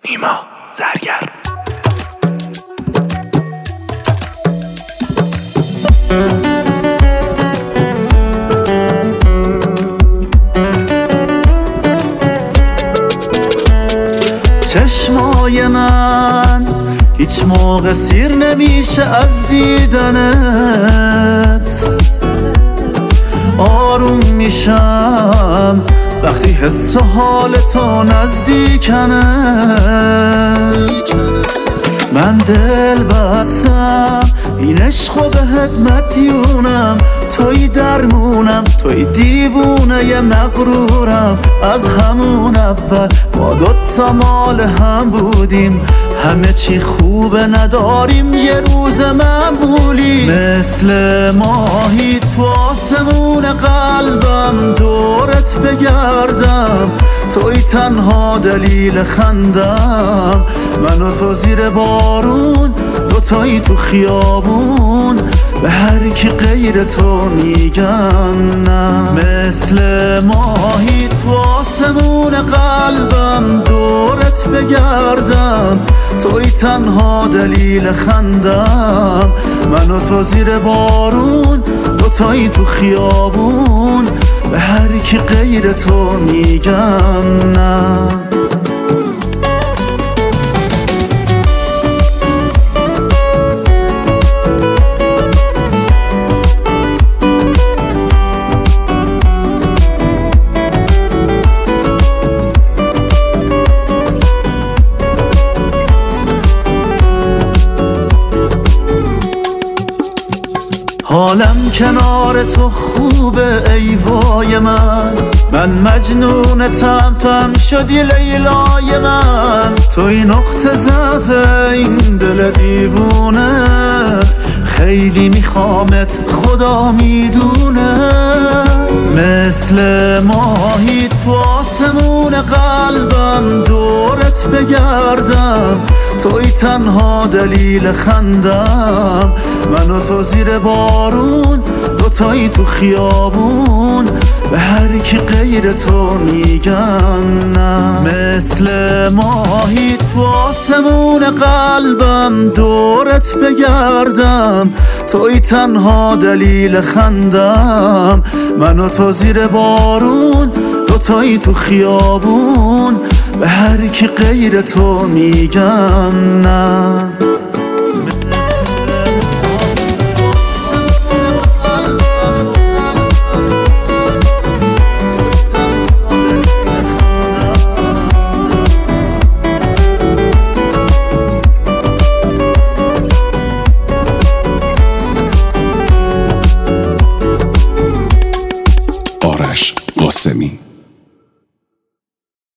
نیما زرگر. چشمای من هیچ موقع سیر نمیشه از دیدنت، آروم میشم وقتی حس و حال تو نزدیکمه. من دل بستم این عشقو بهت مدیونم، توی درمونم، توی دیوونه ی مغرورم. از همون اول ما دوتا مال هم بودیم، همه چی خوبه نداریم یه روز معمولی. مثل ماهی تو آسمون قلبم دورت بگردم، توی تنها دلیل خندم. من و تو زیر بارون، دوتایی تو خیابون، به هر کی غیر تو میگن نه. مثل ماهی تو آسمون قلبم دورت بگردم، توی تنها دلیل خندم. من و تو زیر بارون، دوتایی تو خیابون، به هر کی غیر تو میگن نه. حالم کنار تو خوبه ای وای من مجنونتم، تو هم شدی لیلای من. توی نقطه ضعف این دل دیوونه، خیلی میخوامت خدا میدونه. مثل ماهی تو آسمون قلبم دورت بگردم، توی تنها دلیل خندم. من و تو زیر بارون، دوتایی تو خیابون، به هر کی غیر تو میگن نه. مثل ماهی تو آسمون قلبم دورت بگردم، توی تنها دلیل خندم. من و تو زیر بارون، دوتایی تو خیابون، به هر کی غیر تو میگن نه. آرش قاسمی.